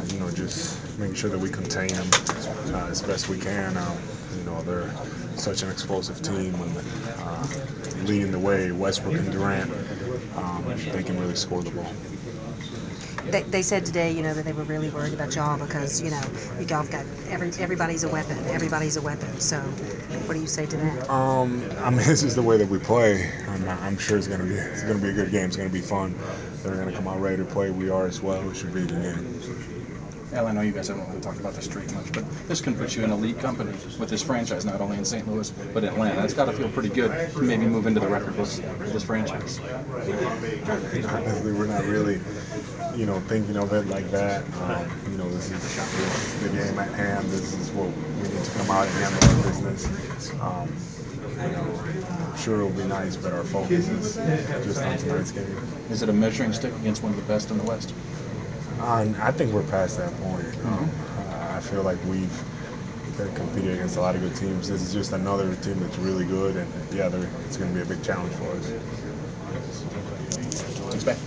just making sure that we contain them as best we can. They're such an explosive team, and leading the way, Westbrook and Durant, they can really score the ball. They said today, that they were really worried about y'all because, you all got everybody's a weapon. Everybody's a weapon. So, what do you say to that? This is the way that we play. I'm sure it's gonna be a good game. It's gonna be fun. They're gonna come out ready to play. We are as well. It should be a good game. Al, I know you guys haven't really talked about the streak much, but this can put you in elite company with this franchise, not only in St. Louis, but in Atlanta. It's got to feel pretty good to maybe move into the record books with this franchise. Honestly, we're not really, thinking of it like that. This is the game at hand. This is what we need to come out and handle our business. I'm sure it'll be nice, but our focus is just on tonight's game. Is it a measuring stick against one of the best in the West? I think we're past that point. I feel like we've competed against a lot of good teams. This is just another team that's really good, and yeah, it's going to be a big challenge for us. Thanks, Ben.